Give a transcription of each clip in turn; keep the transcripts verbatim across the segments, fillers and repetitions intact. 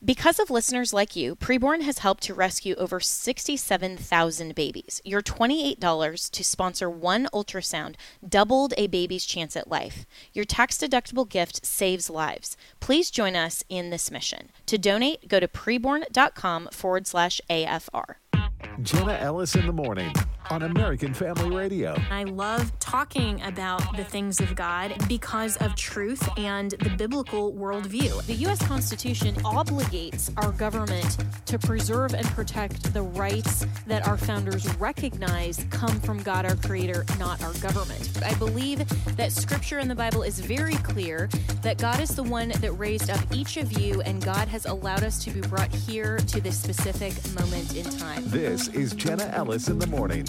Because of listeners like you, Preborn has helped to rescue over sixty-seven thousand babies. Your twenty-eight dollars to sponsor one ultrasound doubled a baby's chance at life. Your tax-deductible gift saves lives. Please join us in this mission. To donate, go to preborn.com forward slash AFR. Jenna Ellis in the morning on American Family Radio. I love talking about the things of God because of truth and the biblical worldview. The U S Constitution obligates our government to preserve and protect the rights that our founders recognize come from God, our creator, not our government. I believe that scripture in the Bible is very clear that God is the one that raised up each of you, and God has allowed us to be brought here to this specific moment in time. This is Jenna Ellis in the morning.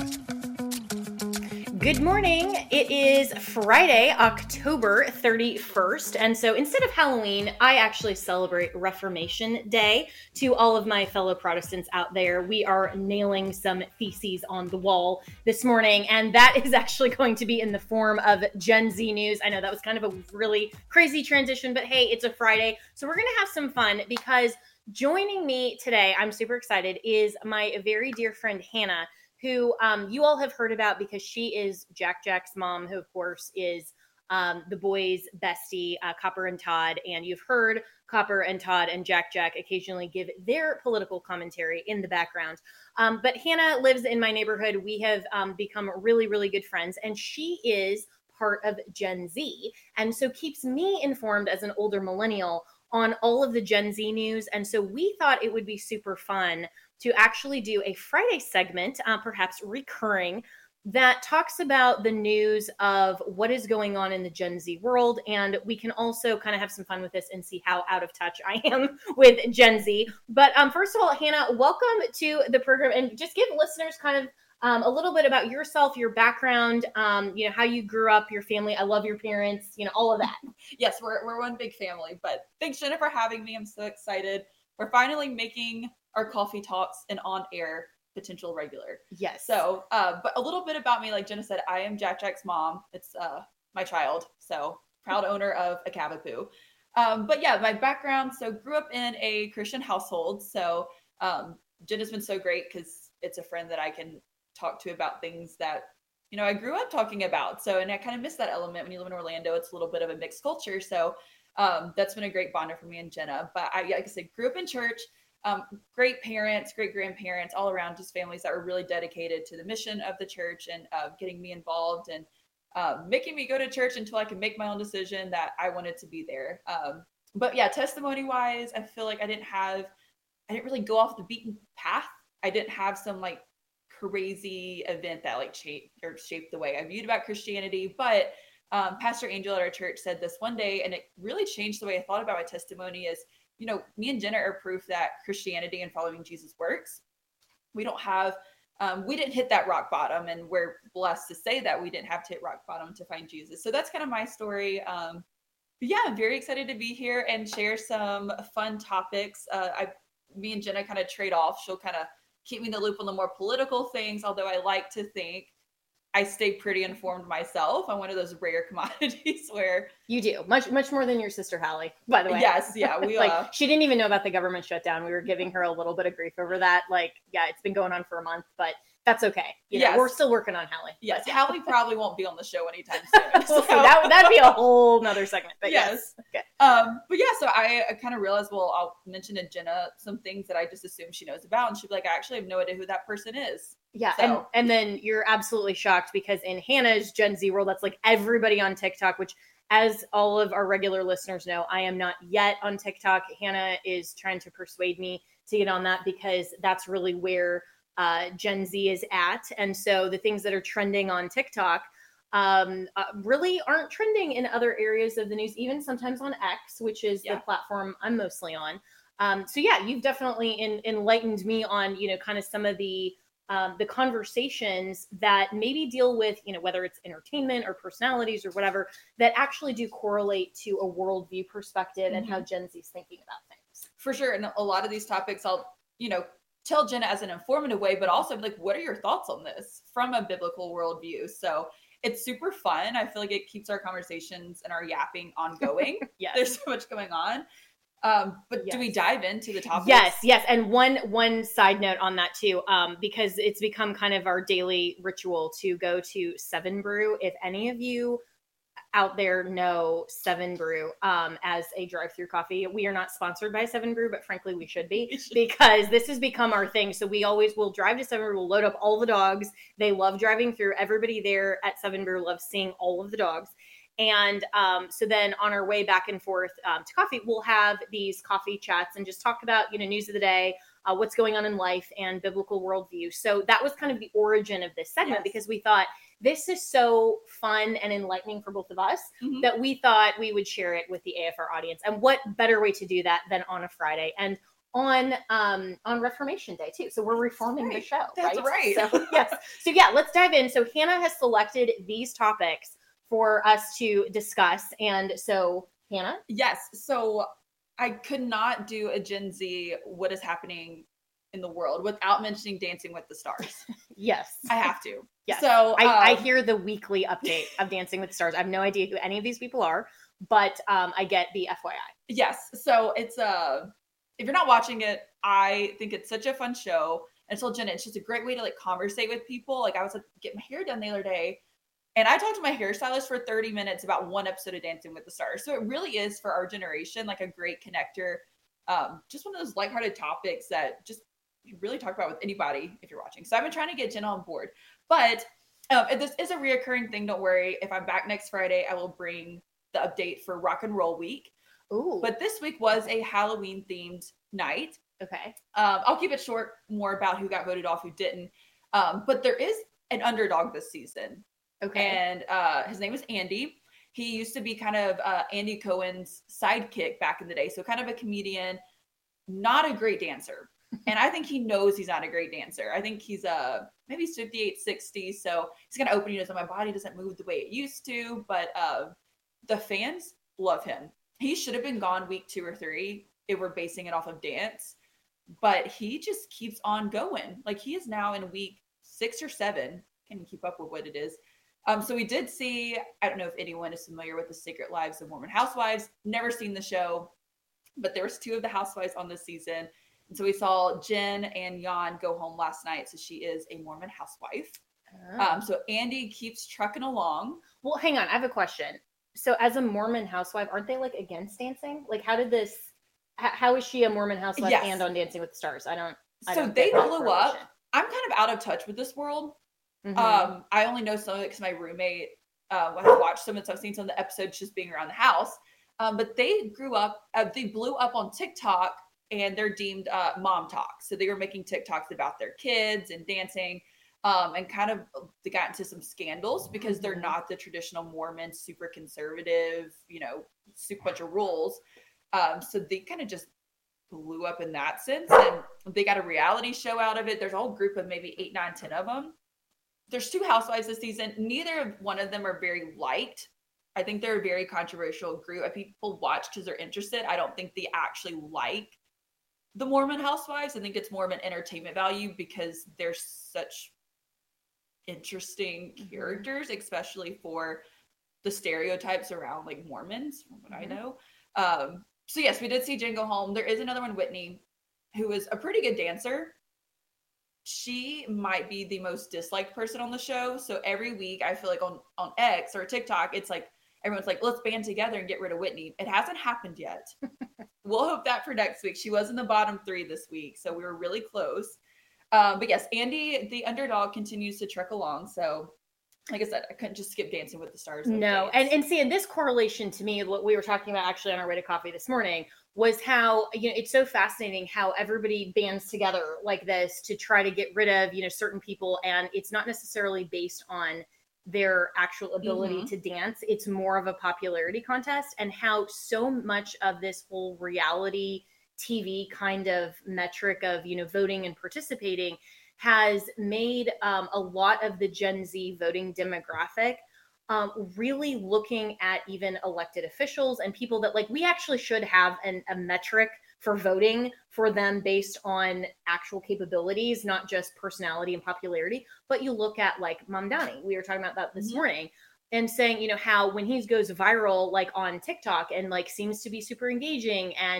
Good morning. It is Friday, October thirty-first. And so instead of Halloween, I actually celebrate Reformation Day. To all of my fellow Protestants out there, we are nailing some theses on the wall this morning. And that is actually going to be in the form of Gen Z news. I know that was kind of a really crazy transition, but hey, it's a Friday. So we're going to have some fun because joining me today, I'm super excited, is my very dear friend, Hannah, who um, you all have heard about because she is Jack Jack's mom, who, of course, is um, the boys' bestie, uh, Copper and Todd. And you've heard Copper and Todd and Jack Jack occasionally give their political commentary in the background. Um, but Hannah lives in my neighborhood. We have um, become really, really good friends. And she is part of Gen Z, and so keeps me informed as an older millennial on all of the Gen Z news. And so we thought it would be super fun to actually do a Friday segment, uh, perhaps recurring, that talks about the news of what is going on in the Gen Z world. And we can also kind of have some fun with this and see how out of touch I am with Gen Z. But um, first of all, Hannah, welcome to the program, and just give listeners kind of um, a little bit about yourself, your background, um, you know, how you grew up, your family. I love your parents, you know, all of that. Yes, we're we're one big family, but thanks, Jenna, for having me. I'm so excited. We're finally making our coffee talks an on-air potential regular. Yes. So, uh, but a little bit about me, like Jenna said, I am Jack Jack's mom. It's uh, my child. So proud owner of a Cavapoo. Um, but yeah, my background. So grew up in a Christian household. So um, Jenna's been so great because it's a friend that I can talk to about things that, you know, I grew up talking about. So, and I kind of miss that element when you live in Orlando. It's a little bit of a mixed culture. So um, that's been a great bonder for me and Jenna. But I, like I said, grew up in church. Um, great parents, great grandparents, all around, just families that were really dedicated to the mission of the church and uh, getting me involved and uh, making me go to church until I could make my own decision that I wanted to be there. Um, but yeah, testimony wise, I feel like I didn't have, I didn't really go off the beaten path. I didn't have some like crazy event that like shaped or shaped the way I viewed about Christianity. But um, Pastor Angel at our church said this one day, and it really changed the way I thought about my testimony is, you know, me and Jenna are proof that Christianity and following Jesus works. We don't have, um, we didn't hit that rock bottom, and we're blessed to say that we didn't have to hit rock bottom to find Jesus. So that's kind of my story. Um, but yeah, I'm very excited to be here and share some fun topics. Uh, I, me and Jenna kind of trade off. She'll kind of keep me in the loop on the more political things, although I like to think I stay pretty informed myself. I'm one of those rare commodities where you do much, much more than your sister Hallie, by the way. Yes. Yeah. We like uh, she didn't even know about the government shutdown. We were giving her a little bit of grief over that. Like, yeah, it's been going on for a month, but that's okay. You know, yes. We're still working on Hallie. Yes. Hallie probably won't be on the show anytime soon. So that, that'd be a whole nother segment, but yes. yes. Okay. Um, but yeah, so I, I kind of realized, well, I'll mention to Jenna some things that I just assume she knows about. And she'd be like, I actually have no idea who that person is. Yeah. So. And, and then you're absolutely shocked because in Hannah's Gen Z world, that's like everybody on TikTok, which as all of our regular listeners know, I am not yet on TikTok. Hannah is trying to persuade me to get on that because that's really where uh, Gen Z is at. And so the things that are trending on TikTok um, uh, really aren't trending in other areas of the news, even sometimes on X, which is yeah. the platform I'm mostly on. Um, so yeah, you've definitely in, enlightened me on, you know, kind of some of the Um, the conversations that maybe deal with, you know, whether it's entertainment or personalities or whatever, that actually do correlate to a worldview perspective mm-hmm. and how Gen Z's thinking about things. For sure. And a lot of these topics I'll, you know, tell Jenna as an informative way, but also like, what are your thoughts on this from a biblical worldview? So it's super fun. I feel like it keeps our conversations and our yapping ongoing. Yes. There's so much going on. Um, but Yes. do we dive into the topics? Yes, yes. And one one side note on that too, um, because it's become kind of our daily ritual to go to Seven Brew. If any of you out there know Seven Brew um, as a drive-through coffee, we are not sponsored by Seven Brew, but frankly, we should be because this has become our thing. So we always will drive to Seven Brew, we'll load up all the dogs. They love driving through. Everybody there at Seven Brew loves seeing all of the dogs. And um, so then on our way back and forth um, to coffee, we'll have these coffee chats and just talk about, you know, news of the day, uh, what's going on in life and biblical worldview. So that was kind of the origin of this segment, Yes. because we thought this is so fun and enlightening for both of us Mhm. that we thought we would share it with the A F R audience. And what better way to do that than on a Friday and on um, on Reformation Day too. So we're reforming the Right. show, That's right? right. So, yes. So yeah, let's dive in. So Hannah has selected these topics for us to discuss. And so, Hannah? Yes. So I could not do a Gen Z what is happening in the world without mentioning Dancing with the Stars. Yes. I have to. Yes. So I, I um, hear the weekly update of Dancing with the Stars. I have no idea who any of these people are, but um, I get the F Y I. Yes. So it's uh if you're not watching it, I think it's such a fun show. And so Jenna, it's just a great way to like conversate with people. Like I was like, get my hair done the other day. And I talked to my hairstylist for thirty minutes about one episode of Dancing with the Stars. So it really is for our generation, like a great connector. Um, just one of those lighthearted topics that just you really talk about with anybody if you're watching. So I've been trying to get Jenna on board. But um, if this is a reoccurring thing, don't worry. If I'm back next Friday, I will bring the update for Rock and Roll Week. Ooh. But this week was a Halloween themed night. okay. Um, I'll keep it short, more about who got voted off, who didn't. Um, but there is an underdog this season. Okay. And uh, his name is Andy. He used to be kind of uh, Andy Cohen's sidekick back in the day. So kind of a comedian, not a great dancer. And I think he knows he's not a great dancer. I think he's uh, maybe he's fifty-eight, sixty. So he's kind of open. He knows that my body doesn't move the way it used to. But uh, the fans love him. He should have been gone week two or three if we're basing it off of dance. But he just keeps on going. Like he is now in week six or seven. Can't even keep up with what it is. Um, so we did see, I don't know if anyone is familiar with the Secret Lives of Mormon Housewives, never seen the show, but there was two of the housewives on this season. And so we saw Jen and Jan go home last night. So she is a Mormon housewife. Oh. Um, so Andy keeps trucking along. Well, hang on. I have a question. So as a Mormon housewife, aren't they like against dancing? Like how did this, h- how is she a Mormon housewife Yes. and on Dancing with the Stars? I don't, I So don't they get that blew up. correlation. I'm kind of out of touch with this world. Mhm. Um, I only know some of it because my roommate uh, has watched some of it, so I've seen some of the episodes just being around the house. Um, but they grew up, uh, they blew up on TikTok, and they're deemed uh, mom talk. So they were making TikToks about their kids and dancing, um, and kind of they got into some scandals because they're Mhm. not the traditional Mormon, super conservative, you know, super bunch of rules. Um, so they kind of just blew up in that sense, and they got a reality show out of it. There's a whole group of maybe eight, nine, ten of them. There's two housewives this season. Neither of one of them are very liked. I think they're a very controversial group. People watch because they're interested. I don't think they actually like the Mormon housewives. I think it's more of an entertainment value because they're such interesting Mhm. characters, especially for the stereotypes around like Mormons, from what I Mhm. know. Um, so yes, we did see Jen go home. There is another one, Whitney, who is a pretty good dancer. She might be the most disliked person on the show. So every week I feel like on, on X or TikTok, it's like, everyone's like, let's band together and get rid of Whitney. It hasn't happened yet. We'll hope that for next week. She was in the bottom three this week. So we were really close. Um, but yes, Andy, the underdog, continues to trek along. So like I said, I couldn't just skip Dancing with the Stars. No, updates. and and see, and this correlation to me, what we were talking about actually on our way to coffee this morning was how, you know, it's so fascinating how everybody bands together like this to try to get rid of, you know, certain people, and it's not necessarily based on their actual ability Mhm. to dance. It's more of a popularity contest, and how so much of this whole reality T V kind of metric of, you know, voting and participating has made um, a lot of the Gen Z voting demographic um, really looking at even elected officials and people that like we actually should have an, a metric for voting for them based on actual capabilities, not just personality and popularity. But you look at like Mamdani, we were talking about that this Mhm. morning, and saying, you know, how when he goes viral, like on TikTok and like seems to be super engaging and,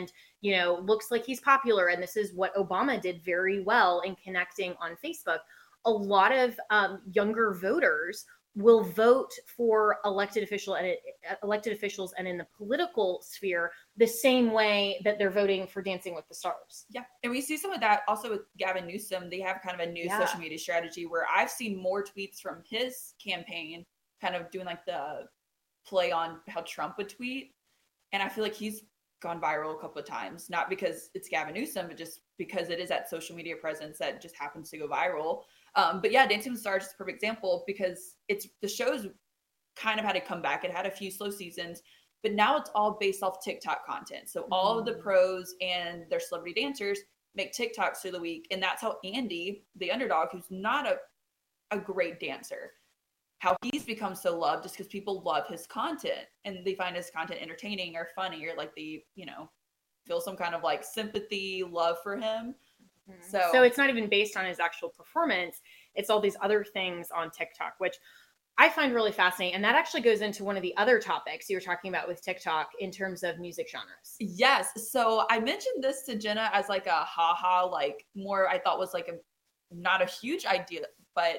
you know, looks like he's popular. And this is what Obama did very well in connecting on Facebook. A lot of um, younger voters will vote for elected official and elected officials and in the political sphere the same way that they're voting for Dancing with the Stars. Yeah. And we see some of that also with Gavin Newsom. They have kind of a new yeah. social media strategy where I've seen more tweets from his campaign kind of doing like the play on how Trump would tweet. And I feel like he's gone viral a couple of times, not because it's Gavin Newsom, but just because it is that social media presence that just happens to go viral. Um, but yeah, Dancing with the Stars is a perfect example because it's the show's kind of had to come back. It had a few slow seasons, but now it's all based off TikTok content. So mm-hmm. all of the pros and their celebrity dancers make TikToks through the week. And that's how Andy, the underdog, who's not a, a great dancer, how he's become so loved just because people love his content and they find his content entertaining or funny or like they, you know, feel some kind of like sympathy, love for him. So, so it's not even based on his actual performance. It's all these other things on TikTok, which I find really fascinating. And that actually goes into one of the other topics you were talking about with TikTok in terms of music genres. Yes. So I mentioned this to Jenna as like a haha, like more I thought was like a not a huge idea, but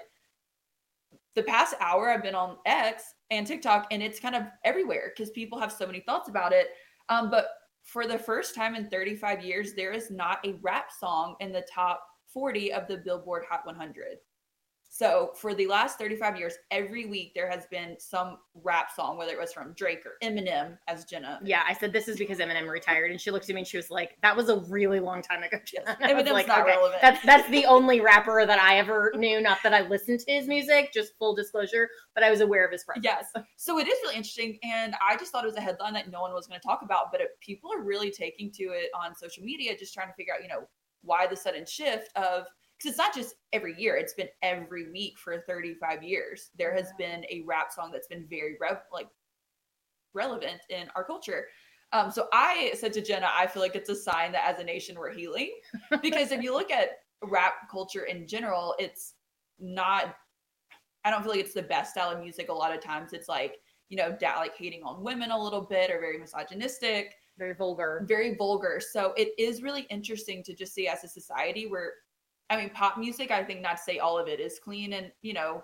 the past hour I've been on X and TikTok and it's kind of everywhere because people have so many thoughts about it. Um, but for the first time in thirty-five years, there is not a rap song in the top forty of the Billboard Hot one hundred. So for the last thirty-five years, every week there has been some rap song, whether it was from Drake or Eminem, as Jenna. Yeah, I said this is because Eminem retired, and she looked at me and she was like, "That was a really long time ago." Yes. Eminem's like, not okay, relevant. That's that's the only rapper that I ever knew. Not that I listened to his music, just full disclosure, but I was aware of his presence. Yes. So it is really interesting, and I just thought it was a headline that no one was going to talk about, but it, people are really taking to it on social media, just trying to figure out, you know, why the sudden shift of. Because it's not just every year; it's been every week for thirty-five years. There has been a rap song that's been very re- like relevant in our culture. Um, so I said to Jenna, I feel like it's a sign that as a nation we're healing. Because if you look at rap culture in general, it's not. I don't feel like it's the best style of music. A lot of times, it's like you know, da- like hating on women a little bit, or very misogynistic, very vulgar, very vulgar. So it is really interesting to just see as a society where. I mean, pop music, I think not to say all of it is clean and, you know,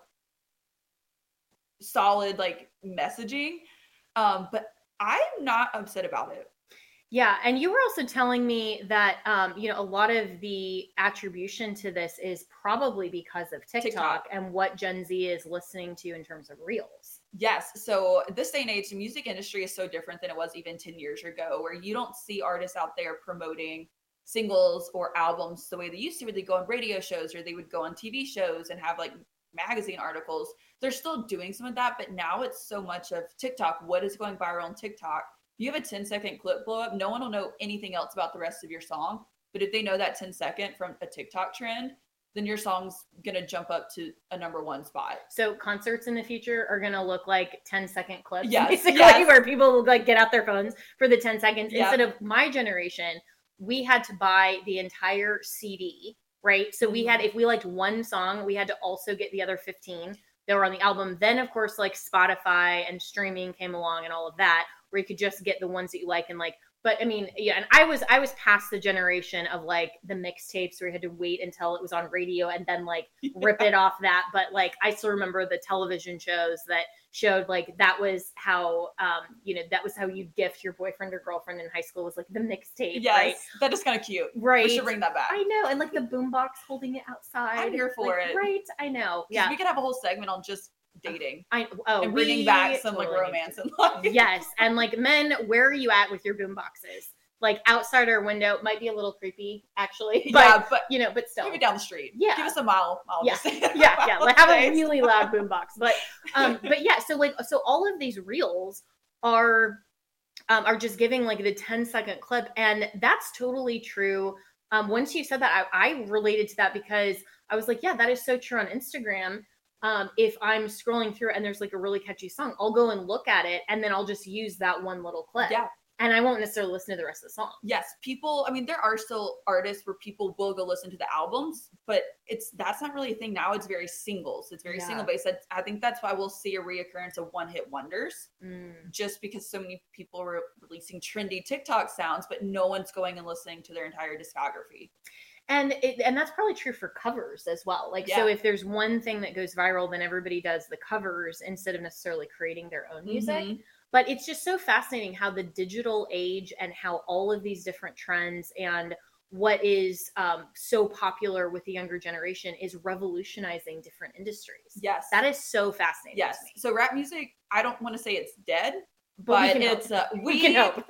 solid, like, messaging. Um, but I'm not upset about it. Yeah. And you were also telling me that, um, you know, a lot of the attribution to this is probably because of TikTok, TikTok and what Gen Z is listening to in terms of reels. Yes. So this day and age, the music industry is so different than it was even ten years ago, where you don't see artists out there promoting singles or albums the way they used to, where they go on radio shows or they would go on T V shows and have like magazine articles. They're still doing some of that, but now it's so much of TikTok. What is going viral on TikTok? You have a ten second clip blow up. No one will know anything else about the rest of your song. But if they know that ten second from a TikTok trend, then your song's going to jump up to a number one spot. So concerts in the future are going to look like ten second clips, yes, basically, yes. where people will like get out their phones for the ten seconds. Yep. Instead of my generation, we had to buy the entire C D, right? So we had, if we liked one song, we had to also get the other fifteen that were on the album. Then, of course, like Spotify and streaming came along and all of that, where you could just get the ones that you like and like. But I mean, yeah, and I was I was past the generation of like the mixtapes where you had to wait until it was on radio and then like rip yeah. it off that. But like I still remember the television shows that showed like that was how um you know that was how you gift your boyfriend or girlfriend in high school was like the mixtape. Yes, right? That is kind of cute. Right, we should bring that back. I know, and like the boombox holding it outside. I'm here for like, it. Right, I know. Yeah, we could have a whole segment on just dating. I oh, and bringing we, back some totally. like romance and life. Yes, and like men, where are you at with your boom boxes? Like outside our window might be a little creepy, actually. But, yeah, but you know, but still, maybe down the street. Yeah, give us a mile. mile yeah, yeah, yeah. Like have a really loud boom box. But um, but yeah. So like, so all of these reels are um are just giving like the ten second clip, and that's totally true. Um, once you said that, I, I related to that because I was like, yeah, that is so true on Instagram. Um, if I'm scrolling through and there's like a really catchy song, I'll go and look at it and then I'll just use that one little clip. Yeah. and I won't necessarily listen to the rest of the song. Yes, people, I mean, there are still artists where people will go listen to the albums, but it's that's not really a thing now. It's very singles. It's very Yeah. single based. That's, I think that's why we'll see a reoccurrence of one hit wonders, Mm. just because so many people are releasing trendy TikTok sounds, but no one's going and listening to their entire discography. And it, and that's probably true for covers as well. Like, Yeah. so if there's one thing that goes viral, then everybody does the covers instead of necessarily creating their own music. Mhm. But it's just so fascinating how the digital age and how all of these different trends and what is um, so popular with the younger generation is revolutionizing different industries. Yes. That is so fascinating Yes. to me. So rap music, I don't want to say it's dead, But we but can it's uh, We we can hope.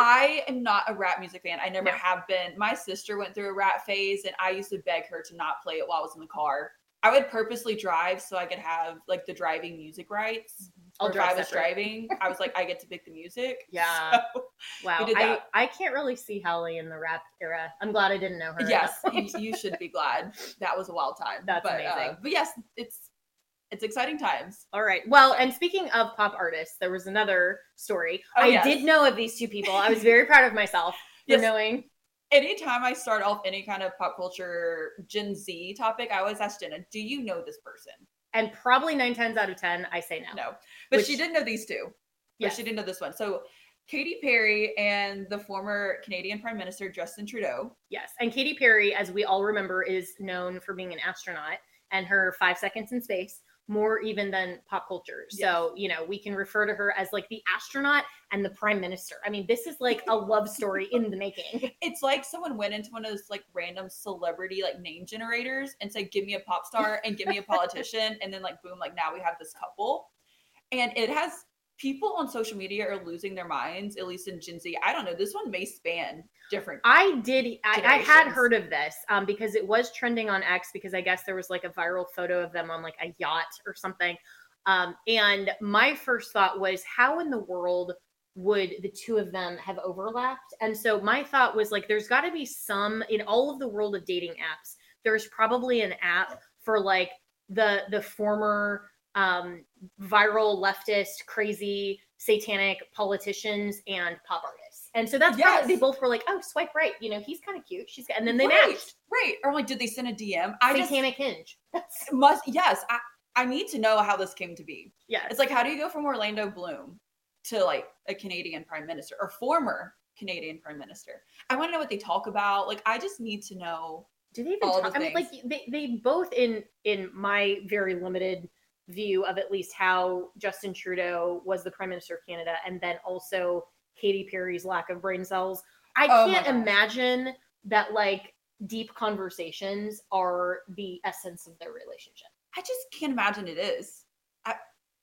I am not a rap music fan. I never No. have been. My sister went through a rap phase, and I used to beg her to not play it while I was in the car. I would purposely drive so I could have like the driving music rights. I'll Or if drive I was separate. driving, I was like, I get to pick the music. Yeah. So, Wow. we did I, that. I can't really see Hallie in the rap era. I'm glad I didn't know her. at yes, that point. you, you should be glad. That was a wild time. That's but, amazing. Uh, but yes, it's it's exciting times. All right. Well, and speaking of pop artists, there was another story. Oh, I yes. did know of these two people. I was very proud of myself for Yes. knowing. Anytime I start off any kind of pop culture Gen Z topic, I always ask Jenna, do you know this person? And probably nine times out of ten, I say no. No. But Which- she did know these two. But Yes. she didn't know this one. So Katy Perry and the former Canadian Prime Minister Justin Trudeau. Yes. And Katy Perry, as we all remember, is known for being an astronaut and her five seconds in space, more even than pop culture. So, you know, we can refer to her as like the astronaut and the prime minister. I mean, this is like a love story in the making. It's like someone went into one of those like random celebrity like name generators and said, give me a pop star and give me a politician. And then like, boom, like now we have this couple. And it has people on social media are losing their minds, at least in Gen Z. I don't know. This one may span different. I did. I, I had Generations. heard of this um, because it was trending on X because I guess there was like a viral photo of them on like a yacht or something. Um, and my first thought was, how in the world would the two of them have overlapped? And so my thought was like, there's got to be some in all of the world of dating apps. There's probably an app for like the the former um, viral leftist, crazy, satanic politicians and pop artists. And so that's Yes. probably, they both were like, oh, swipe right. You know, he's kind of cute. She's, and then they right, matched. right. Or like, did they send a D M? I just Satanic Hinge. That's, must, yes. I, I need to know how this came to be. yes. It's like, how do you go from Orlando Bloom to like a Canadian Prime Minister or former Canadian Prime Minister? I want to know what they talk about. Like, I just need to know. Do they even all talk? the I mean, like things. they, they both in in my very limited view of at least how Justin Trudeau was the Prime Minister of Canada, and then also Katy Perry's lack of brain cells. I Oh my can't gosh. imagine that like deep conversations are the essence of their relationship. I just can't imagine it is. I,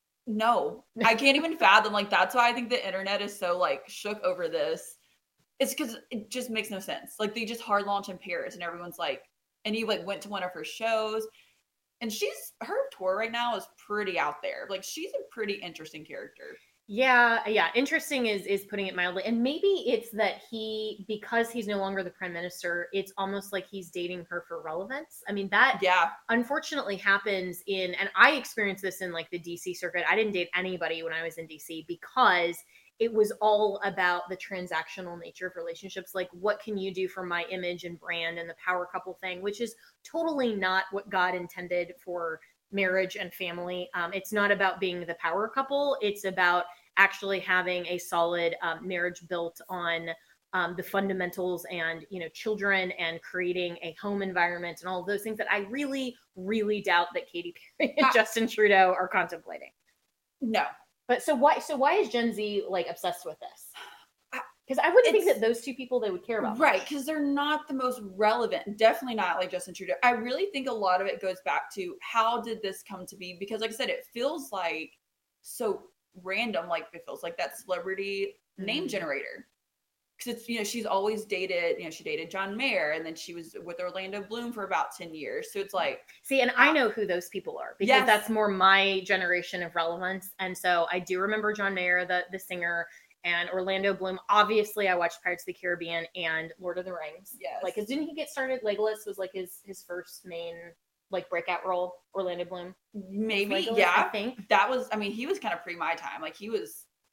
no, I can't even fathom. Like, that's why I think the internet is so like shook over this. It's because it just makes no sense. Like, they just hard launch in Paris, and everyone's like, and he like went to one of her shows, and she's her tour right now is pretty out there. Like, she's a pretty interesting character. Yeah, yeah. Interesting is is putting it mildly. And maybe it's that he, because he's no longer the prime minister, it's almost like he's dating her for relevance. I mean, that Yeah, unfortunately happens in, and I experienced this in like the D C circuit. I didn't date anybody when I was in D C because it was all about the transactional nature of relationships. Like, what can you do for my image and brand and the power couple thing, which is totally not what God intended for marriage and family. Um, it's not about being the power couple. It's about actually having a solid um, marriage built on um, the fundamentals and, you know, children and creating a home environment and all of those things that I really, really doubt that Katy Perry and Ah. Justin Trudeau are contemplating. no. But so why, so why is Gen Z like obsessed with this? I- Because I wouldn't think It's- that those two people they would care about. Right, much. because they're not the most relevant. Definitely not like Justin Trudeau. I really think a lot of it goes back to how did this come to be? Because, like I said, it feels like so random. Like, it feels like that celebrity name Mhm. generator. Because it's, you know, she's always dated, you know, she dated John Mayer, and then she was with Orlando Bloom for about ten years. So it's like, See, and I know who those people are because Yes. that's more my generation of relevance. And so I do remember John Mayer, the the singer, and Orlando Bloom. Obviously, I watched Pirates of the Caribbean and Lord of the Rings. yes. Like, 'cause didn't he get started? Legolas was like his his first main like breakout role. Orlando Bloom. maybe, Legolas, I yeah. think. That was, I mean, he was kind of pre my time. Like, he was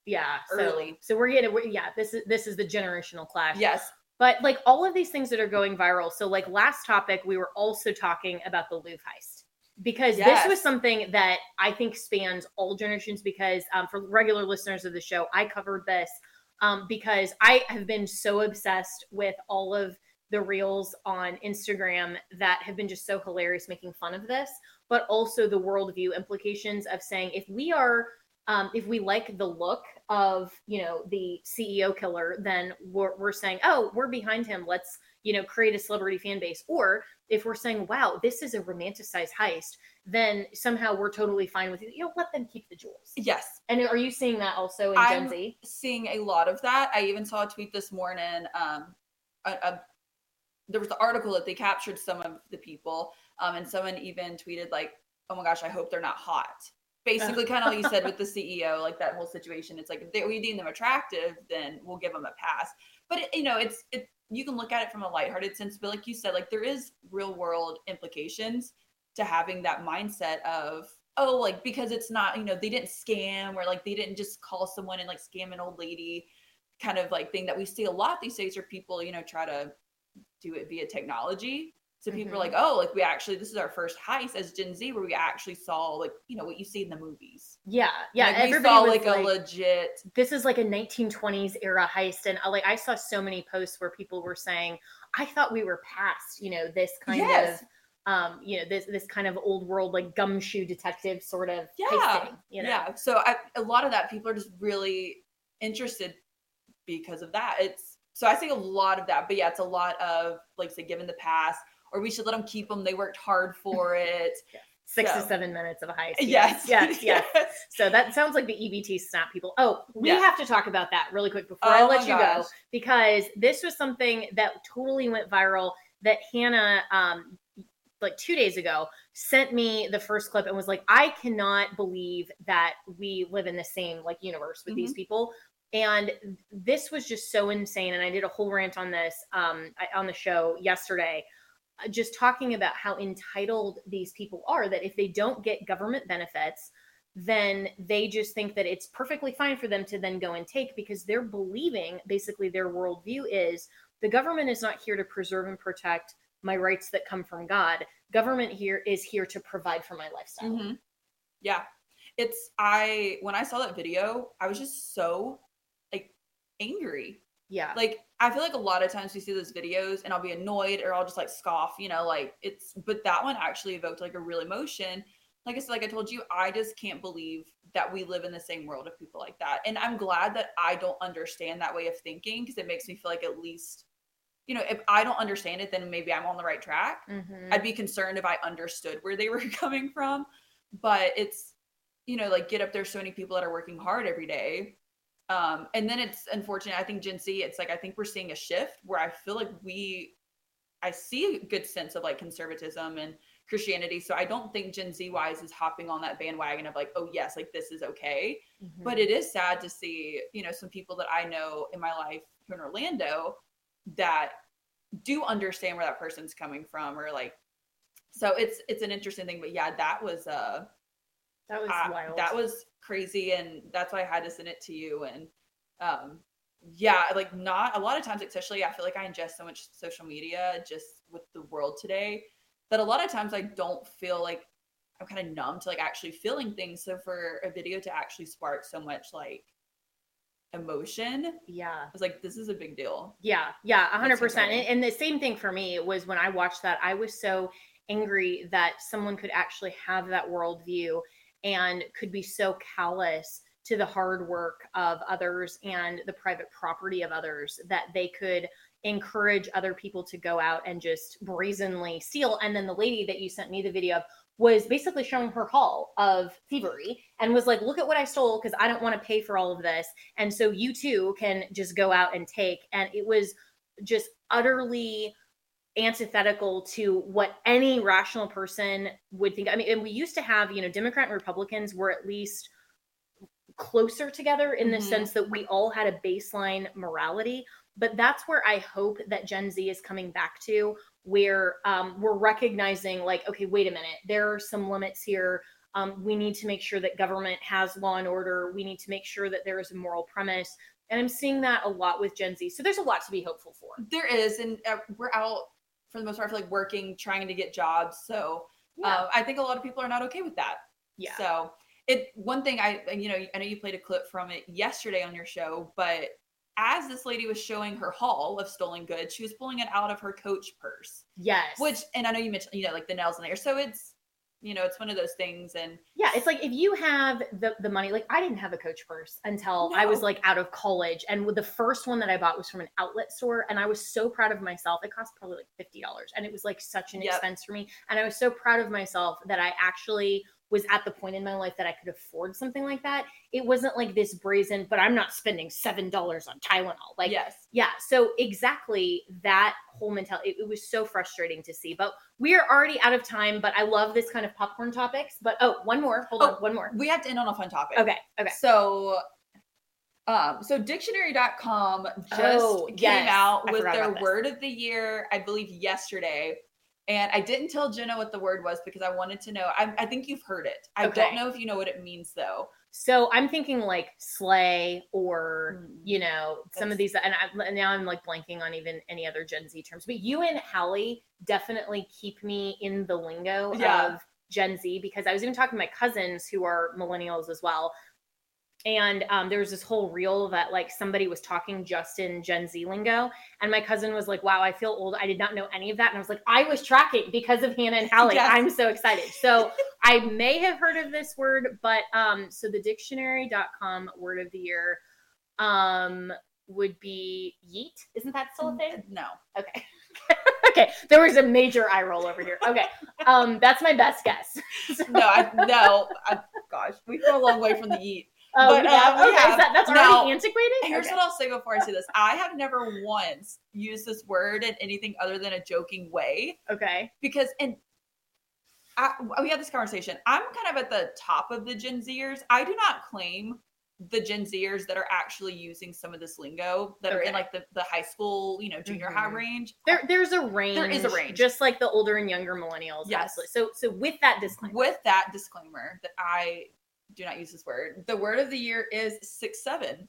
Yeah. early. So, so we're getting, we're, yeah, this is, this is the generational clash. Yes. But like all of these things that are going viral. So like last topic, we were also talking about the Louvre heist. Because Yes. this was something that I think spans all generations because um, for regular listeners of the show, I covered this um, because I have been so obsessed with all of the reels on Instagram that have been just so hilarious making fun of this, but also the worldview implications of saying if we are, um, if we like the look of, you know, the C E O killer, then we're, we're saying, oh, we're behind him. Let's, you know, create a celebrity fan base. Or if we're saying, wow, this is a romanticized heist, then somehow we're totally fine with it. You know, let them keep the jewels. Yes. And are you seeing that also in I'm Gen Z? seeing a lot of that. I even saw a tweet this morning. Um, a, a, there was the article that they captured some of the people, um, and someone even tweeted like, oh my gosh, I hope they're not hot. Basically, kind of like you said with the C E O, like that whole situation. It's like if they, we deem them attractive, then we'll give them a pass. But it, you know, it's it. You can look at it from a lighthearted sense, but like you said, like there is real world implications to having that mindset of, oh, like because it's not, you know, they didn't scam or like they didn't just call someone and like scam an old lady, kind of like thing that we see a lot these days, where people, you know, try to do it via technology. So people Mm-hmm. are like, oh, like we actually, this is our first heist as Gen Z where we actually saw like, you know, what you see in the movies. Yeah. Yeah. Like, we Everybody saw was like, like, a legit. this is like a nineteen twenties era heist. And uh, like, I saw so many posts where people were saying, I thought we were past, you know, this kind Yes. of, um, you know, this, this kind of old world, like gumshoe detective sort of Yeah. heisting, you know? Yeah. So I, a lot of that people are just really interested because of that. It's, so I see a lot of that, but yeah, it's a lot of like, say, given the pass, or we should let them keep them. They worked hard for it. Yeah. Six So- to seven minutes of a heist. Yes. Yes. Yes. yes. Yes. So that sounds like the E B T snap people. Oh, we Yeah. have to talk about that really quick before Oh I my let you gosh. go, because this was something that totally went viral that Hannah, um, like two days ago, sent me the first clip and was like, I cannot believe that we live in the same like universe with these people. And this was just so insane. And I did a whole rant on this um, I- on the show yesterday, uh, just talking about how entitled these people are, that if they don't get government benefits, then they just think that it's perfectly fine for them to then go and take, because they're believing basically their worldview is the government is not here to preserve and protect my rights that come from God. Government here is here to provide for my lifestyle. Mm-hmm. Yeah. It's, I, when I saw that video, I was just so like angry. Yeah. Like, I feel like a lot of times we see those videos and I'll be annoyed or I'll just like scoff, you know, like it's, but that one actually evoked like a real emotion. Like I said, like I told you, I just can't believe that we live in the same world of people like that. And I'm glad that I don't understand that way of thinking, because it makes me feel like at least, you know, if I don't understand it, then maybe I'm on the right track. Mhm. I'd be concerned if I understood where they were coming from. But it's, you know, like get up, there's so many people that are working hard every day. Um, and then it's unfortunate. I think Gen Z, it's like, I think we're seeing a shift where I feel like we, I see a good sense of like conservatism and Christianity. So I don't think Gen Z wise is hopping on that bandwagon of like, oh yes, like this is okay. Mhm. But it is sad to see, you know, some people that I know in my life here in Orlando that do understand where that person's coming from, or like, so it's, it's an interesting thing. But yeah, that was, uh, That was uh, wild. that was crazy. And that's why I had to send it to you. And, um, yeah, like not a lot of times, especially I feel like I ingest so much social media just with the world today, that a lot of times I don't feel like I'm kind of numb to like actually feeling things. So for a video to actually spark so much like emotion, Yeah. I was like, this is a big deal. Yeah. Yeah. A hundred That's percent. And, incredible. and the same thing for me was when I watched that, I was so angry that someone could actually have that worldview and could be so callous to the hard work of others and the private property of others, that they could encourage other people to go out and just brazenly steal. And then the lady that you sent me the video of was basically showing her haul of thievery and was like, look at what I stole, because I don't want to pay for all of this. And so you too can just go out and take. And it was just utterly antithetical to what any rational person would think. I mean, and we used to have, you know, Democrat and Republicans were at least closer together in the Mhm. sense that we all had a baseline morality. But that's where I hope that Gen Z is coming back to, where um, we're recognizing like, okay, wait a minute, there are some limits here. Um, we need to make sure that government has law and order. We need to make sure that there is a moral premise. And I'm seeing that a lot with Gen Z. So there's a lot to be hopeful for. There is. And uh, we're out, for the most part, I feel like working, trying to get jobs. So Yeah. uh, I think a lot of people are not okay with that. Yeah. So it one thing I, you know, I know you played a clip from it yesterday on your show, but as this lady was showing her haul of stolen goods, she was pulling it out of her Coach purse. Yes. Which, and I know you mentioned, you know, like the nails in there. So it's, you know, it's one of those things. And yeah, it's like if you have the, the money, like I didn't have a Coach purse until No. I was like out of college. And with the first one that I bought was from an outlet store. And I was so proud of myself. It cost probably like fifty dollars. And it was like such an Yep. expense for me. And I was so proud of myself that I actually was at the point in my life that I could afford something like that. It wasn't like this brazen, but I'm not spending seven dollars on Tylenol. Like, yes. yeah. So exactly that whole mentality, it, it was so frustrating to see, but we are already out of time, but I love this kind of popcorn topics, but oh, one more, hold Oh, on, one more. We have to end on a fun topic. Okay. Okay. So, um, so dictionary dot com just Oh, came yes. out I with forgot their about this. word of the year, I believe yesterday. And I didn't tell Jenna what the word was because I wanted to know. I, I think you've heard it. I Okay. don't know if you know what it means though. So I'm thinking like slay or, Mm. you know, some of That's- these, and I, now I'm like blanking on even any other Gen Z terms, but you and Hallie definitely keep me in the lingo Yeah. of Gen Z, because I was even talking to my cousins who are millennials as well. And um, there was this whole reel that like somebody was talking just in Gen Z lingo. And my cousin was like, wow, I feel old. I did not know any of that. And I was like, I was tracking because of Hannah and Hallie. Yes. I'm so excited. So I may have heard of this word, but um, so the dictionary dot com word of the year um, would be yeet. Isn't that still a thing? No. Okay. Okay. There was a major eye roll over here. Okay. Um, that's my best guess. No, I, no. I, gosh, we go a long way from the eat. Oh, But, yeah. um, Okay. yeah. Is that, that's Now, already antiquated? Here's Okay. what I'll say before I say this. I have never once used this word in anything other than a joking way Okay. because, and I, we had this conversation. I'm kind of at the top of the Gen Zers. I do not claim the Gen Zers that are actually using some of this lingo that are in Okay. like the, the high school, you know, junior high Mhm. range. There, there's a range. There is a range. Just like the older and younger millennials. Yes. Absolutely. So, so with that disclaimer. With that disclaimer that I do not use this word, the word of the year is six seven.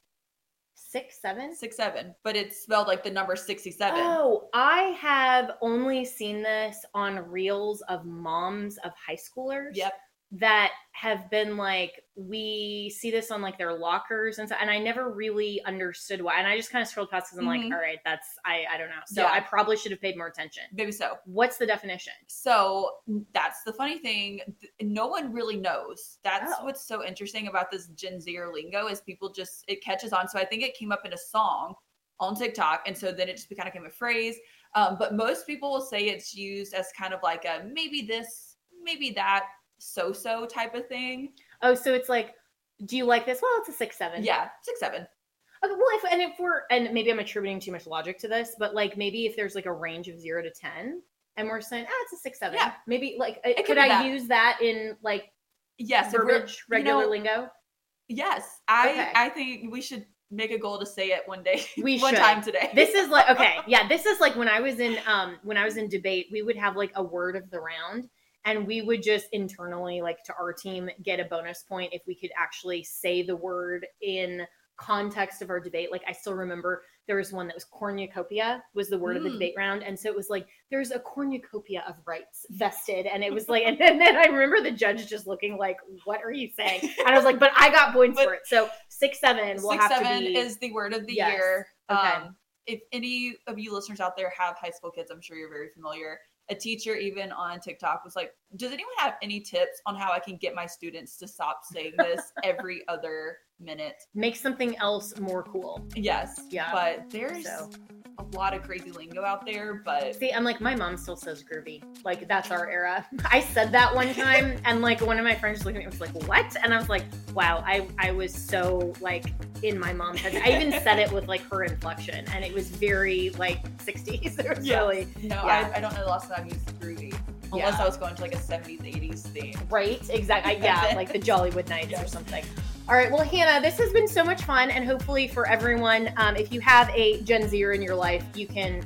Six, seven? Six seven, but it's spelled like the number sixty-seven. Oh, I have only seen this on reels of moms of high schoolers. Yep. That have been like, we see this on like their lockers and so, and I never really understood why. And I just kind of scrolled past because I'm Mhm. like, all right, that's, I, I don't know. So Yeah. I probably should have paid more attention. Maybe so. What's the definition? So that's the funny thing. Th- No one really knows. That's Oh. what's so interesting about this Gen Zer lingo is people just, it catches on. So I think it came up in a song on TikTok. And so then it just kind of became a phrase. Um, but most people will say it's used as kind of like a maybe this, maybe that, so-so type of thing. Oh, so it's like, do you like this? Well, it's a six, seven. Yeah, six, seven. Okay, well, if and if we're and maybe I'm attributing too much logic to this, but like maybe if there's like a range of zero to ten, and we're saying, ah, it's a six, seven. Yeah. Maybe like uh, It could could be I that. use that in like Yes, if we're- verbiage, you regular know, lingo? Yes, I Okay. I think we should make a goal to say it one day. We one should. time today. This is like okay, yeah. This is like when I was in um when I was in debate, we would have like a word of the round. And we would just internally, like to our team, get a bonus point if we could actually say the word in context of our debate. Like I still remember there was one that was cornucopia was the word of the Mm. debate round. And so it was like, there's a cornucopia of rights vested. And it was like, and then, then I remember the judge just looking like, what are you saying? And I was like, but I got points But for it. So six, seven will Six have seven to be. is the word of the Yes. year. Okay. Um, if any of you listeners out there have high school kids, I'm sure you're very familiar. A teacher, even on TikTok, was like, "Does anyone have any tips on how I can get my students to stop saying this every other minute?" make something else more cool. Yes. Yeah. But there's So. a lot of crazy lingo out there. But See, I'm like, my mom still says groovy. Like, that's our era. I said that one time, and like one of my friends looked at me and was like, what? And I was like, wow, I, I was so like in my mom's head. I even said it with like her inflection, and it was very like sixties. It was Yeah. really, no, Yeah. I, I don't know the last time I've used groovy. Unless Yeah. I was going to like a seventies, eighties theme. right? Exactly. Yeah, like the Jollywood Nights Yeah. or something. All right. Well, Hannah, this has been so much fun. And hopefully for everyone, um, if you have a Gen Zer in your life, you can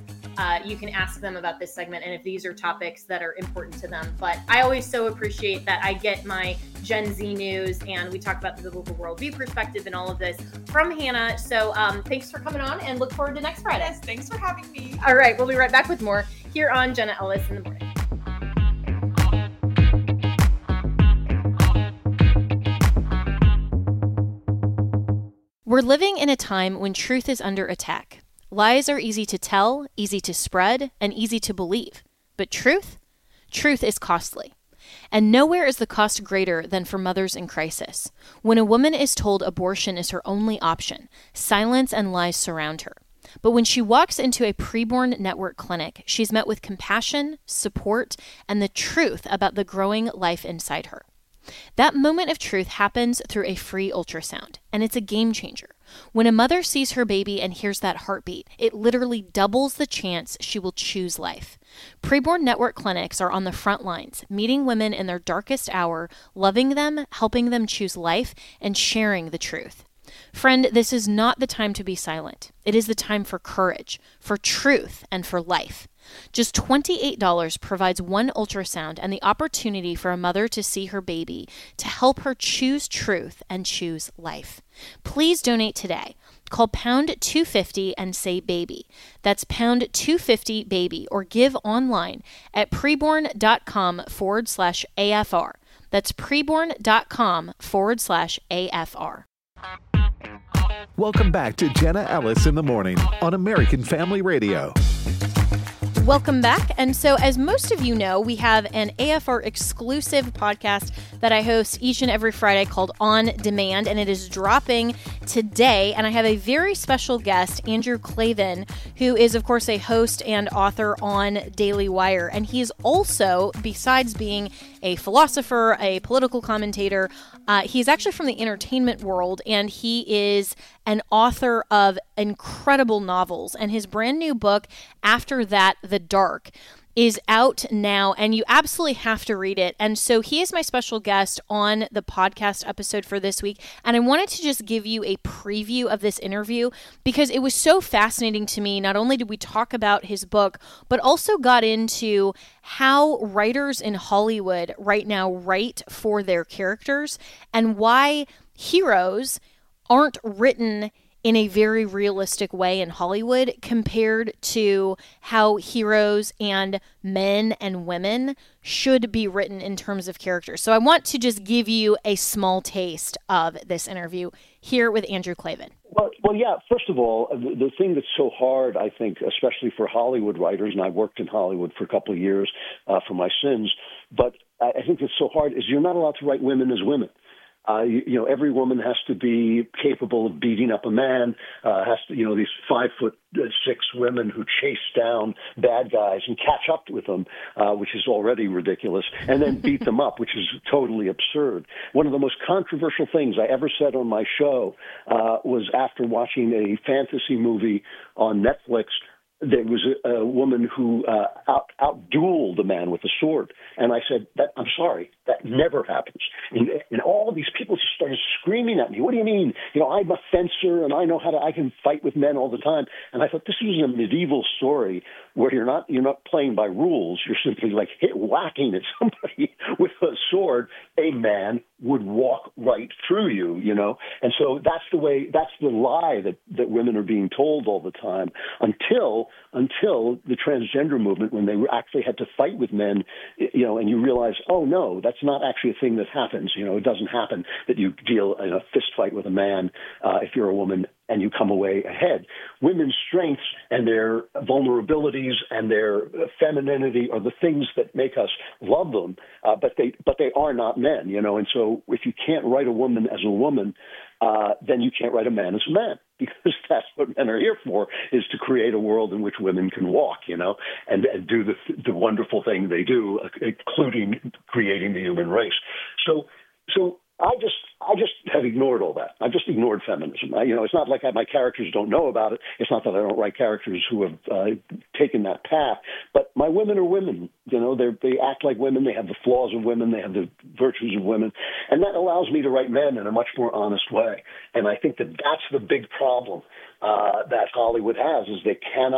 uh, you can ask them about this segment and if these are topics that are important to them. But I always so appreciate that I get my Gen Z news and we talk about the biblical worldview perspective and all of this from Hannah. So um, thanks for coming on and look forward to next Friday. Yes, thanks for having me. All right, we'll be right back with more here on Jenna Ellis in the Morning. We're living in a time when truth is under attack. Lies are easy to tell, easy to spread, and easy to believe. But truth? Truth is costly. And nowhere is the cost greater than for mothers in crisis. When a woman is told abortion is her only option, silence and lies surround her. But when she walks into a preborn network clinic, she's met with compassion, support, and the truth about the growing life inside her. That moment of truth happens through a free ultrasound, and it's a game changer. When a mother sees her baby and hears that heartbeat, it literally doubles the chance she will choose life. Preborn network clinics are on the front lines, meeting women in their darkest hour, loving them, helping them choose life, and sharing the truth. Friend, this is not the time to be silent. It is the time for courage, for truth, and for life. Just twenty-eight dollars provides one ultrasound and the opportunity for a mother to see her baby to help her choose truth and choose life. Please donate today. Call pound two fifty and say baby. That's pound two fifty baby or give online at preborn.com forward slash AFR. That's preborn.com forward slash AFR. Welcome back to Jenna Ellis in the Morning on American Family Radio. Welcome back. And so, as most of you know, we have an A F R exclusive podcast that I host each and every Friday called On Demand, and it is dropping today. And I have a very special guest, Andrew Klavan, who is, of course, a host and author on Daily Wire. And he is also, besides being a philosopher, a political commentator, uh, he's actually from the entertainment world, and he is an author of incredible novels. And his brand new book, After That, The Dark, is out now, and you absolutely have to read it. And so he is my special guest on the podcast episode for this week. And I wanted to just give you a preview of this interview because it was so fascinating to me. Not only did we talk about his book, but also got into how writers in Hollywood right now write for their characters and why heroes aren't written in a very realistic way in Hollywood compared to how heroes and men and women should be written in terms of characters. So I want to just give you a small taste of this interview here with Andrew Klavan. Well, well, yeah, first of all, the, the thing that's so hard, I think, especially for Hollywood writers, and I worked in Hollywood for a couple of years uh, for my sins, but I think it's so hard is you're not allowed to write women as women. Uh, you, you know, every woman has to be capable of beating up a man, uh, has to, you know, these five foot six women who chase down bad guys and catch up with them, uh, which is already ridiculous, and then beat them up, which is totally absurd. One of the most controversial things I ever said on my show uh, was after watching a fantasy movie on Netflix. There was a, a woman who uh, out, out-dueled a man with a sword. And I said, that, I'm sorry, that never happens. And, and all these people just started screaming at me. What do you mean? You know, I'm a fencer and I know how to, I can fight with men all the time. And I thought, this is a medieval story where you're not, you're not playing by rules. You're simply like hit, whacking at somebody with a sword. A man would walk right through you, you know? And so that's the way, that's the lie that, that women are being told all the time until until the transgender movement, when they actually had to fight with men, you know, and you realize, oh, no, that's not actually a thing that happens. You know, it doesn't happen that you deal in a fist fight with a man uh, if you're a woman and you come away ahead. Women's strengths and their vulnerabilities and their femininity are the things that make us love them, uh, but they but they are not men, you know. And so if you can't write a woman as a woman, uh, then you can't write a man as a man, because that's what men are here for, is to create a world in which women can walk, you know, and, and do the, the wonderful thing they do, including creating the human race. So, so I just, I just have ignored all that. I've just ignored feminism. I, you know, it's not like I, my characters don't know about it. It's not that I don't write characters who have uh, taken that path. But my women are women. You know, they they act like women. They have the flaws of women. They have the virtues of women, and that allows me to write men in a much more honest way. And I think that that's the big problem uh, that Hollywood has, is they cannot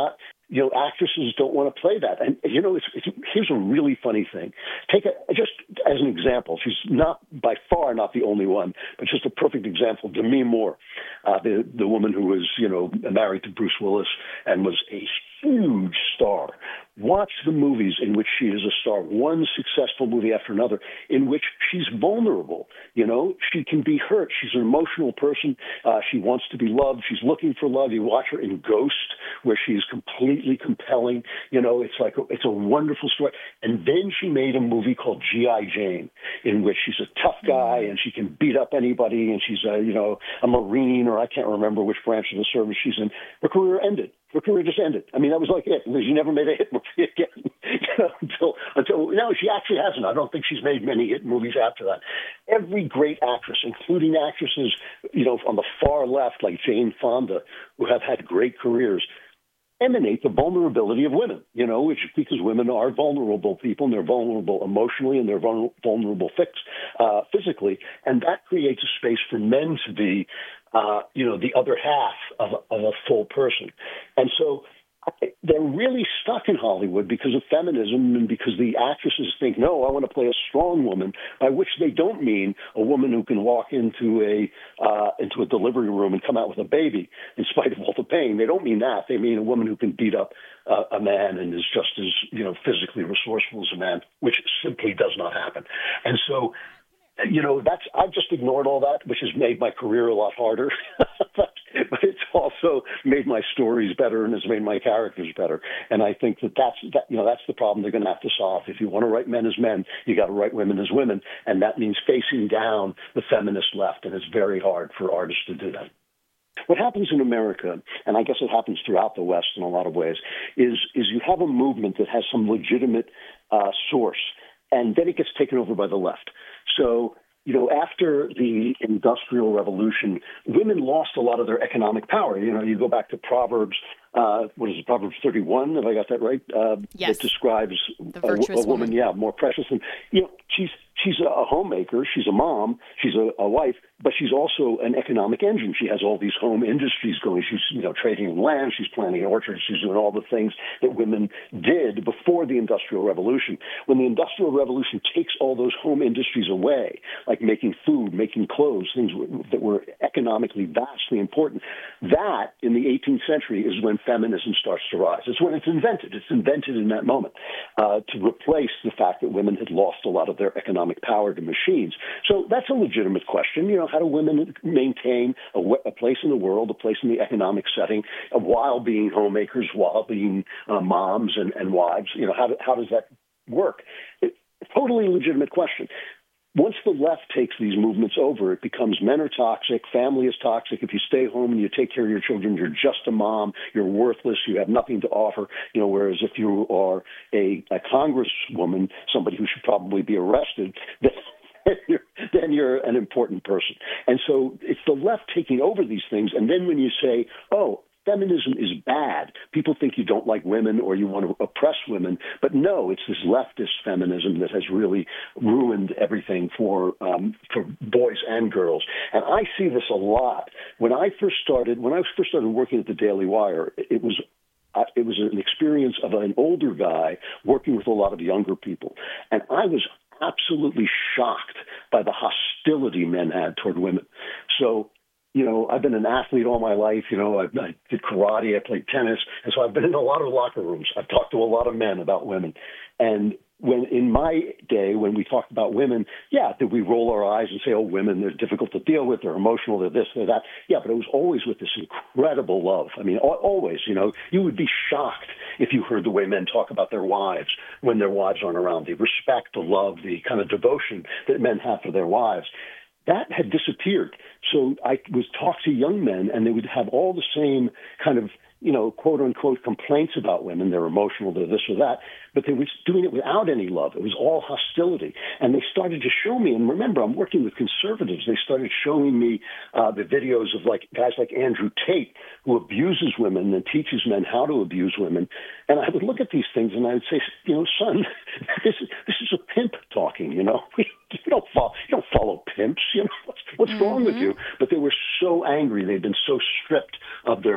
you know, actresses don't want to play that. And, you know, it's, it's, here's a really funny thing. Take a, just as an example, she's not by far not the only one, but just a perfect example, Demi Moore, uh, the, the woman who was, you know, married to Bruce Willis and was a huge star. Watch the movies in which she is a star, one successful movie after another, in which she's vulnerable. You know, she can be hurt. She's an emotional person. Uh, she wants to be loved. She's looking for love. You watch her in Ghost, where she is completely compelling. You know, it's like, a, it's a wonderful story. And then she made a movie called G I. Jane, in which she's a tough guy and she can beat up anybody, and she's a, you know, a Marine, or I can't remember which branch of the service she's in. Her career ended. Her career just ended. I mean, that was like it. She never made a hit movie again you know, until, until, no, she actually hasn't. I don't think she's made many hit movies after that. Every great actress, including actresses, you know, on the far left, like Jane Fonda, who have had great careers, emanate the vulnerability of women, you know, which because women are vulnerable people, and they're vulnerable emotionally, and they're vulnerable fix, uh, physically, and that creates a space for men to be, uh, you know, the other half of, of a full person. And so they're really stuck in Hollywood because of feminism and because the actresses think, no, I want to play a strong woman, by which they don't mean a woman who can walk into a uh, into a delivery room and come out with a baby in spite of all the pain. They don't mean that. They mean a woman who can beat up uh, a man and is just as, you know, physically resourceful as a man, which simply does not happen. And so, you know, that's, I've just ignored all that, which has made my career a lot harder, but, but it's also made my stories better and has made my characters better. And I think that that's, that, you know, that's the problem they're going to have to solve. If you want to write men as men, you got to write women as women. And that means facing down the feminist left. And it's very hard for artists to do that. What happens in America, and I guess it happens throughout the West in a lot of ways, is, is you have a movement that has some legitimate uh, source, and then it gets taken over by the left. So, you know, after the Industrial Revolution, women lost a lot of their economic power. You know, you go back to Proverbs, uh, what is it, Proverbs thirty-one, have I got that right? Uh, yes. That describes the a, virtuous a woman, woman, yeah, more precious than, you know, she's she's a homemaker, she's a mom, she's a, a wife, but she's also an economic engine. She has all these home industries going. She's, you know, trading in land, she's planting orchards, she's doing all the things that women did before the Industrial Revolution. When the Industrial Revolution takes all those home industries away, like making food, making clothes, things that were economically vastly important, that in the eighteenth century is when feminism starts to rise. It's when it's invented. It's invented in that moment uh, to replace the fact that women had lost a lot of their economic power to machines. So that's a legitimate question. You know, how do women maintain a, a place in the world, a place in the economic setting, uh, while being homemakers, while being uh, moms and, and wives? You know, how, do, how does that work? It, totally legitimate question. Once the left takes these movements over, it becomes men are toxic, family is toxic. If you stay home and you take care of your children, you're just a mom, you're worthless, you have nothing to offer. You know, whereas if you are a, a congresswoman, somebody who should probably be arrested, then you're, then you're an important person. And so it's the left taking over these things. And then when you say, oh, feminism is bad, people think you don't like women or you want to oppress women. But no, it's this leftist feminism that has really ruined everything for um, for boys and girls. And I see this a lot. When I first started, when I first started working at the Daily Wire, it was uh, it was an experience of an older guy working with a lot of younger people, and I was absolutely shocked by the hostility men had toward women. So, you know, I've been an athlete all my life. You know, I, I did karate, I played tennis. And so I've been in a lot of locker rooms. I've talked to a lot of men about women. And when in my day, when we talked about women, yeah, did we roll our eyes and say, oh, women, they're difficult to deal with, they're emotional, they're this, they're that. Yeah, but it was always with this incredible love. I mean, always, you know, you would be shocked if you heard the way men talk about their wives when their wives aren't around. The respect, the love, the kind of devotion that men have for their wives. That had disappeared. So I would talk to young men, and they would have all the same kind of, you know, quote unquote complaints about women. They're emotional, they're this or that, but they were doing it without any love. It was all hostility. And they started to show me, and remember, I'm working with conservatives. They started showing me uh, the videos of like guys like Andrew Tate, who abuses women and teaches men how to abuse women. And I would look at these things and I would say, you know, son, this is this is a pimp talking, you know. You don't follow, you don't follow pimps, you know. What's, what's mm-hmm. wrong with you? But they were so angry. They'd been so stripped of their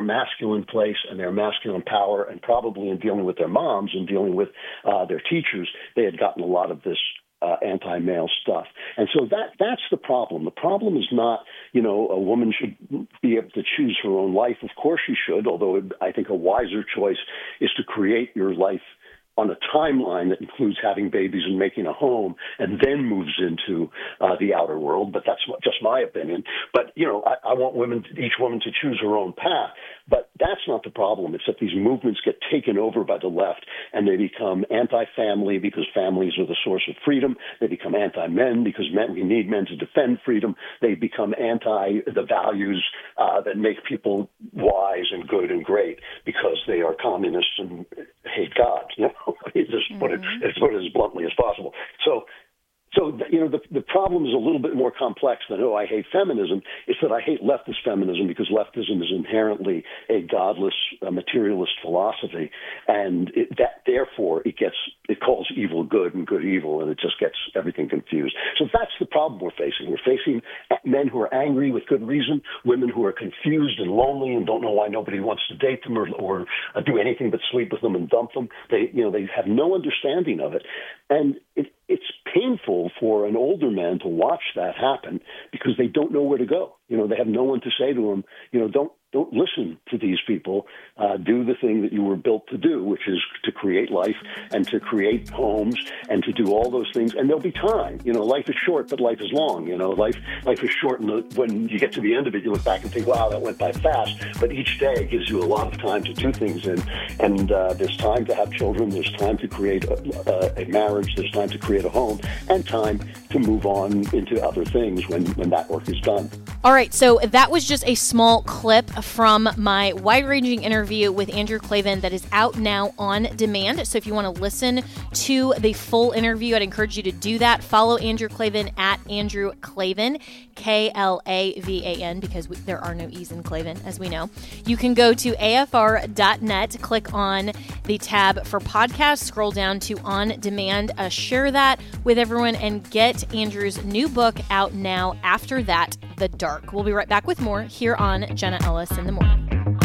masculine place and their masculine power, and probably in dealing with their moms and dealing with uh, their teachers, they had gotten a lot of this Uh, anti-male stuff. And so that that's the problem. The problem is not, you know, a woman should be able to choose her own life. Of course she should, although it, I think a wiser choice is to create your life on a timeline that includes having babies and making a home, and then moves into uh, the outer world. But that's just my opinion. But, you know, I, I want women, each woman to choose her own path. But that's not the problem. It's that these movements get taken over by the left, and they become anti-family because families are the source of freedom. They become anti-men because men, we need men to defend freedom. They become anti the values uh, that make people wise and good and great because they are communists and hate God. You know, just mm-hmm. put it, put it as bluntly as possible. So. So, you know, the, the problem is a little bit more complex than, oh, I hate feminism. It's that I hate leftist feminism because leftism is inherently a godless, uh, materialist philosophy. And it, that, therefore, it gets, it calls evil good and good evil, and it just gets everything confused. So that's the problem we're facing. We're facing men who are angry with good reason, women who are confused and lonely and don't know why nobody wants to date them or, or uh, do anything but sleep with them and dump them. They, you know, they have no understanding of it. And it, it's painful for an older man to watch that happen because they don't know where to go. You know, they have no one to say to them, you know, don't don't listen to these people. Uh, do the thing that you were built to do, which is to create life and to create homes and to do all those things. And there'll be time. You know, life is short, but life is long. You know, life life is short, and when you get to the end of it, you look back and think, wow, that went by fast. But each day gives you a lot of time to do things in. And uh, there's time to have children. There's time to create a, a, a marriage. There's time to create a home, and time to move on into other things when, when that work is done. All right, so that was just a small clip from my wide-ranging interview with Andrew Klavan that is out now on demand. So if you want to listen to the full interview, I'd encourage you to do that. Follow Andrew Klavan at Andrew Klavan, K L A V A N, because we, there are no E's in Klavan, as we know. You can go to A F R dot net, click on the tab for podcasts, scroll down to on demand, uh, share that with everyone, and get Andrew's new book out now, After That, The Dark. We'll be right back with more here on Jenna Ellis in the Morning.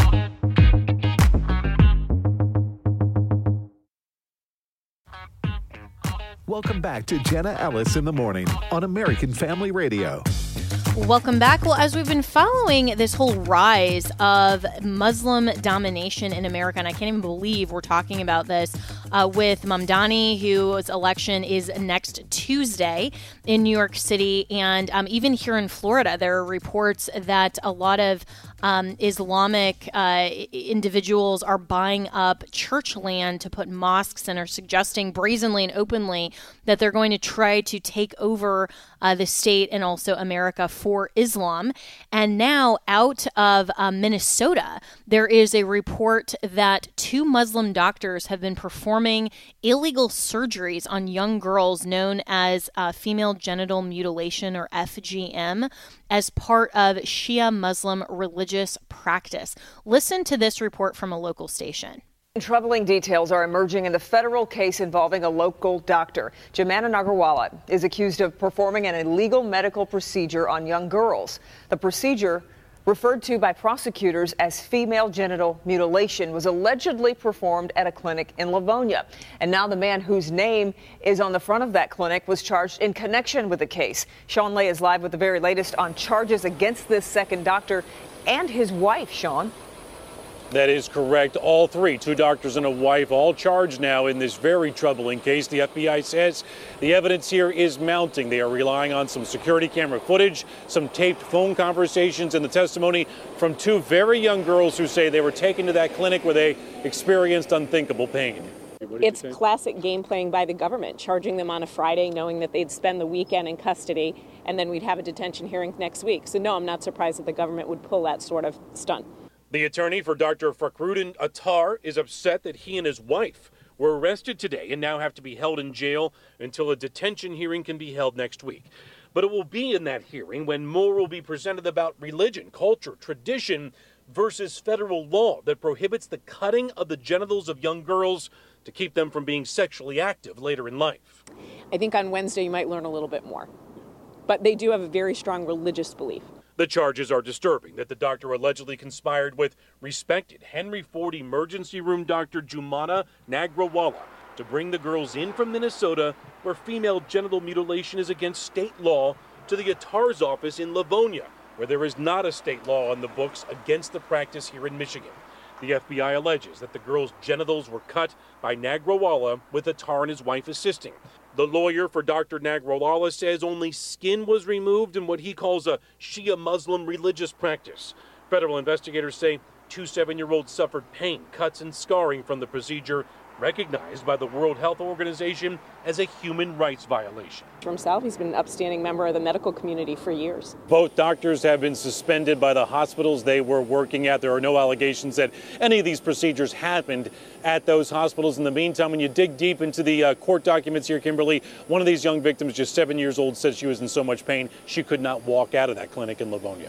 Welcome back to Jenna Ellis in the Morning on American Family Radio. Welcome back. Well, as we've been following this whole rise of Muslim domination in America, and I can't even believe we're talking about this uh, with Mamdani, whose election is next Tuesday in New York City. And um, even here in Florida, there are reports that a lot of um, Islamic uh, individuals are buying up church land to put mosques and are suggesting brazenly and openly that they're going to try to take over uh, the state and also America for Islam. And now out of uh, Minnesota, there is a report that two Muslim doctors have been performing illegal surgeries on young girls known as uh, female genital mutilation, or F G M, as part of Shia Muslim religious practice. Listen to this report from a local station. Troubling details are emerging in the federal case involving a local doctor. Jumana Nagarwala is accused of performing an illegal medical procedure on young girls. The procedure, referred to by prosecutors as female genital mutilation, was allegedly performed at a clinic in Livonia. And now the man whose name is on the front of that clinic was charged in connection with the case. Sean Lay is live with the very latest on charges against this second doctor and his wife. Sean. That is correct. All three, two doctors and a wife, all charged now in this very troubling case. The F B I says the evidence here is mounting. They are relying on some security camera footage, some taped phone conversations, and the testimony from two very young girls who say they were taken to that clinic where they experienced unthinkable pain. It's classic game playing by the government, charging them on a Friday, knowing that they'd spend the weekend in custody, and then we'd have a detention hearing next week. So no, I'm not surprised that the government would pull that sort of stunt. The attorney for Doctor Fakhruddin Attar is upset that he and his wife were arrested today and now have to be held in jail until a detention hearing can be held next week. But it will be in that hearing when more will be presented about religion, culture, tradition versus federal law that prohibits the cutting of the genitals of young girls to keep them from being sexually active later in life. I think on Wednesday you might learn a little bit more. But they do have a very strong religious belief. The charges are disturbing that the doctor allegedly conspired with respected Henry Ford emergency room doctor Jumana Nagrawala to bring the girls in from Minnesota, where female genital mutilation is against state law, to the Attar's office in Livonia, where there is not a state law on the books against the practice here in Michigan. The F B I alleges that the girls' genitals were cut by Nagrawala, with Attar and his wife assisting. The lawyer for Doctor Nagrawala says only skin was removed in what he calls a Shia Muslim religious practice. Federal investigators say two seven-year-olds suffered pain, cuts, and scarring from the procedure, recognized by the World Health Organization as a human rights violation. For himself, he's been an upstanding member of the medical community for years. Both doctors have been suspended by the hospitals they were working at. There are no allegations that any of these procedures happened at those hospitals. In the meantime, when you dig deep into the uh, court documents here, Kimberly, one of these young victims, just seven years old, said she was in so much pain she could not walk out of that clinic in Livonia.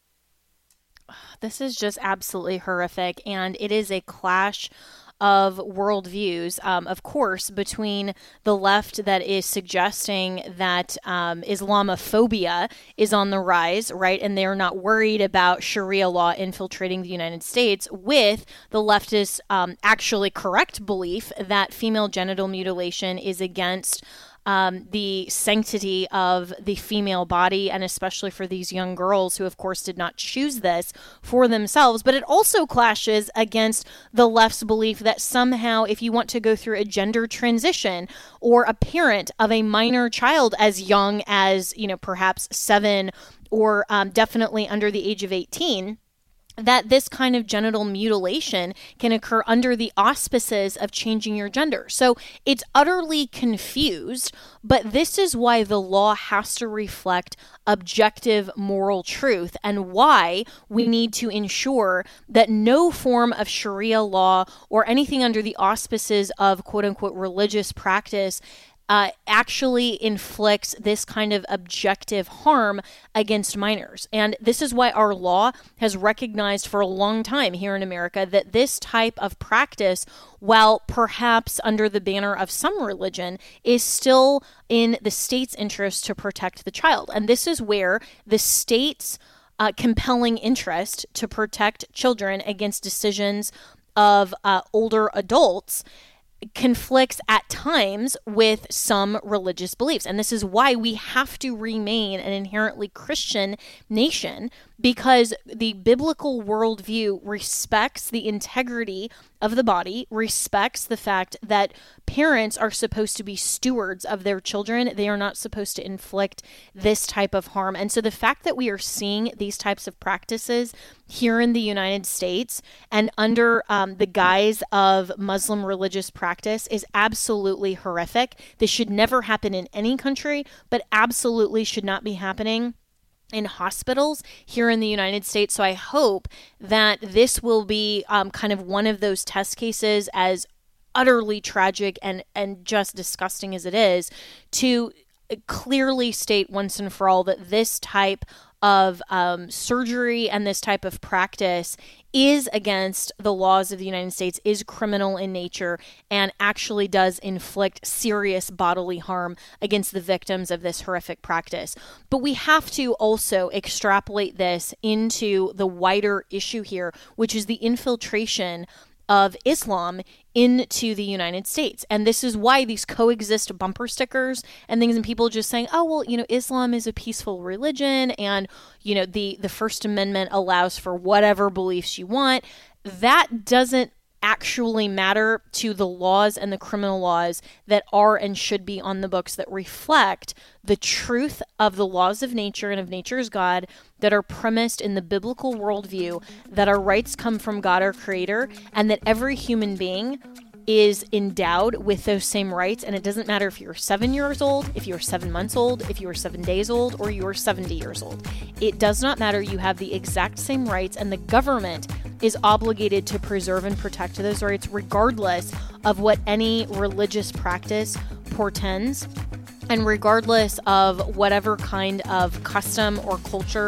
This is just absolutely horrific, and it is a clash of worldviews, um, of course, between the left that is suggesting that um, Islamophobia is on the rise, right? And they're not worried about Sharia law infiltrating the United States, with the leftist um, actually correct belief that female genital mutilation is against Um, the sanctity of the female body, and especially for these young girls who, of course, did not choose this for themselves. But it also clashes against the left's belief that somehow if you want to go through a gender transition, or a parent of a minor child as young as, you know, perhaps seven, or um, definitely under the age of eighteen, that this kind of genital mutilation can occur under the auspices of changing your gender. So it's utterly confused, but this is why the law has to reflect objective moral truth, and why we need to ensure that no form of Sharia law or anything under the auspices of quote-unquote religious practice Uh, actually inflicts this kind of objective harm against minors. And this is why our law has recognized for a long time here in America that this type of practice, while perhaps under the banner of some religion, is still in the state's interest to protect the child. And this is where the state's uh, compelling interest to protect children against decisions of uh, older adults conflicts at times with some religious beliefs. And this is why we have to remain an inherently Christian nation, because the biblical worldview respects the integrity of the body, respects the fact that parents are supposed to be stewards of their children. They are not supposed to inflict this type of harm. And so the fact that we are seeing these types of practices here in the United States and under um, the guise of Muslim religious practice is absolutely horrific. This should never happen in any country, but absolutely should not be happening in hospitals here in the United States. So I hope that this will be um, kind of one of those test cases, as utterly tragic and, and just disgusting as it is, to clearly state once and for all that this type of um, surgery and this type of practice is against the laws of the United States, is criminal in nature, and actually does inflict serious bodily harm against the victims of this horrific practice. But we have to also extrapolate this into the wider issue here, which is the infiltration of Islam into the United States. And this is why these coexist bumper stickers and things, and people just saying, oh, well, you know, Islam is a peaceful religion, and, you know, the, the First Amendment allows for whatever beliefs you want. That doesn't actually matter to the laws and the criminal laws that are and should be on the books, that reflect the truth of the laws of nature and of nature's God, that are premised in the biblical worldview, that our rights come from God, our creator, and that every human being is endowed with those same rights. And it doesn't matter if you're seven years old, if you're seven months old, if you are seven days old, or you're seventy years old. It does not matter. You have the exact same rights, and the government is obligated to preserve and protect those rights regardless of what any religious practice portends, and regardless of whatever kind of custom or culture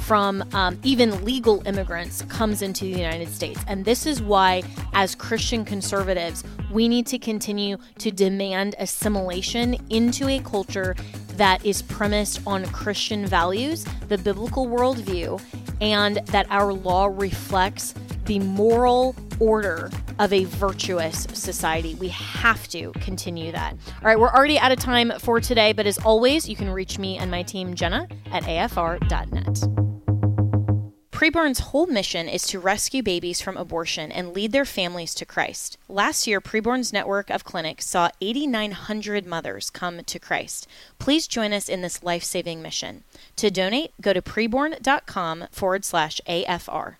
from um, even legal immigrants comes into the United States. And this is why, as Christian conservatives, we need to continue to demand assimilation into a culture that is premised on Christian values, the biblical worldview, and that our law reflects the moral order of a virtuous society. We have to continue that. All right, we're already out of time for today, but as always, you can reach me and my team, Jenna, at A F R dot net. Preborn's whole mission is to rescue babies from abortion and lead their families to Christ. Last year, Preborn's network of clinics saw eight thousand nine hundred mothers come to Christ. Please join us in this life-saving mission. To donate, go to preborn.com forward slash AFR.